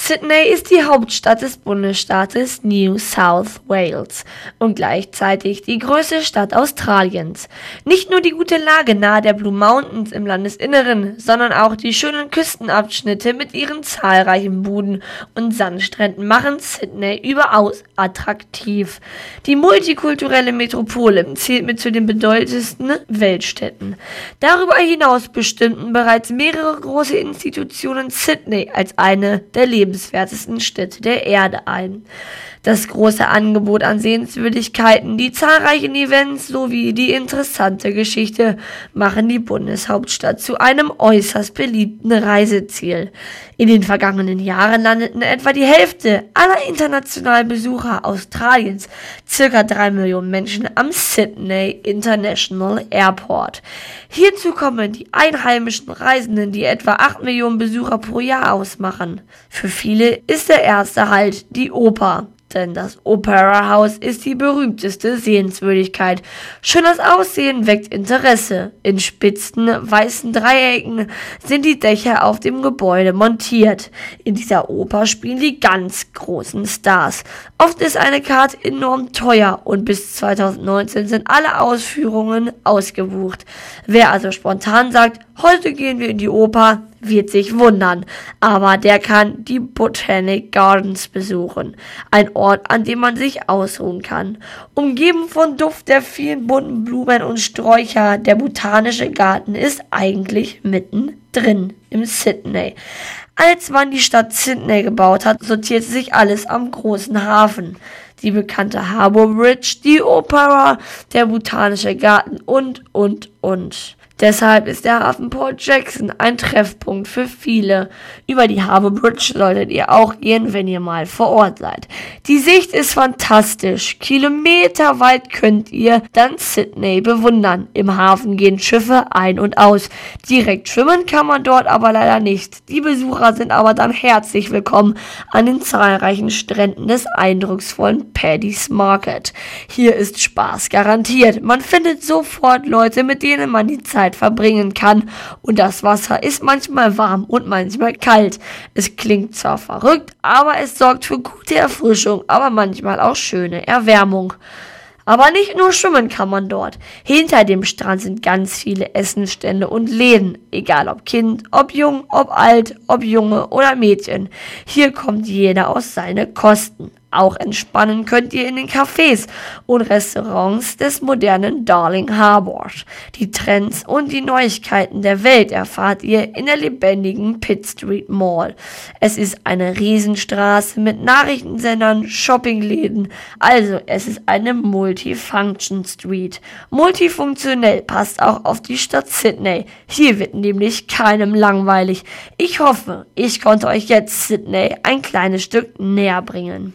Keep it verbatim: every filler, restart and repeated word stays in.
Sydney ist die Hauptstadt des Bundesstaates New South Wales und gleichzeitig die größte Stadt Australiens. Nicht nur die gute Lage nahe der Blue Mountains im Landesinneren, sondern auch die schönen Küstenabschnitte mit ihren zahlreichen Buden und Sandstränden machen Sydney überaus attraktiv. Die multikulturelle Metropole zählt mit zu den bedeutendsten Weltstädten. Darüber hinaus bestimmten bereits mehrere große Institutionen Sydney als eine der lebenswertesten Städte der Erde ein. Das große Angebot an Sehenswürdigkeiten, die zahlreichen Events sowie die interessante Geschichte machen die Bundeshauptstadt zu einem äußerst beliebten Reiseziel. In den vergangenen Jahren landeten etwa die Hälfte aller internationalen Besucher Australiens, circa drei Millionen Menschen, am Sydney International Airport. Hierzu kommen die einheimischen Reisenden, die etwa acht Millionen Besucher pro Jahr ausmachen. Für viele ist der erste Halt die Oper. Denn das Opera House ist die berühmteste Sehenswürdigkeit. Schon das Aussehen weckt Interesse. In spitzen, weißen Dreiecken sind die Dächer auf dem Gebäude montiert. In dieser Oper spielen die ganz großen Stars. Oft ist eine Karte enorm teuer und bis zweitausendneunzehn sind alle Ausführungen ausgebucht. Wer also spontan sagt, heute gehen wir in die Oper, wird sich wundern, aber der kann die Botanic Gardens besuchen, ein Ort, an dem man sich ausruhen kann. Umgeben von Duft der vielen bunten Blumen und Sträucher, der botanische Garten ist eigentlich mittendrin im Sydney. Als man die Stadt Sydney gebaut hat, sortierte sich alles am großen Hafen. Die bekannte Harbour Bridge, die Opera, der botanische Garten und, und, und. Deshalb ist der Hafen Port Jackson ein Treffpunkt für viele. Über die Harbour Bridge solltet ihr auch gehen, wenn ihr mal vor Ort seid. Die Sicht ist fantastisch. Kilometerweit könnt ihr dann Sydney bewundern. Im Hafen gehen Schiffe ein und aus. Direkt schwimmen kann man dort aber leider nicht. Die Besucher sind aber dann herzlich willkommen an den zahlreichen Stränden des eindrucksvollen Paddy's Market. Hier ist Spaß garantiert. Man findet sofort Leute, mit denen man die Zeit verbringen kann, und das Wasser ist manchmal warm und manchmal kalt. Es klingt zwar verrückt, aber es sorgt für gute Erfrischung, aber manchmal auch schöne Erwärmung. Aber nicht nur schwimmen kann man dort. Hinter dem Strand sind ganz viele Essensstände und Läden, egal ob Kind, ob jung, ob alt, ob Junge oder Mädchen. Hier kommt jeder aus seine Kosten. Auch entspannen könnt ihr in den Cafés und Restaurants des modernen Darling Harbour. Die Trends und die Neuigkeiten der Welt erfahrt ihr in der lebendigen Pitt Street Mall. Es ist eine Riesenstraße mit Nachrichtensendern, Shoppingläden, also es ist eine Multifunction Street. Multifunktionell passt auch auf die Stadt Sydney. Hier wird nämlich keinem langweilig. Ich hoffe, ich konnte euch jetzt Sydney ein kleines Stück näher bringen.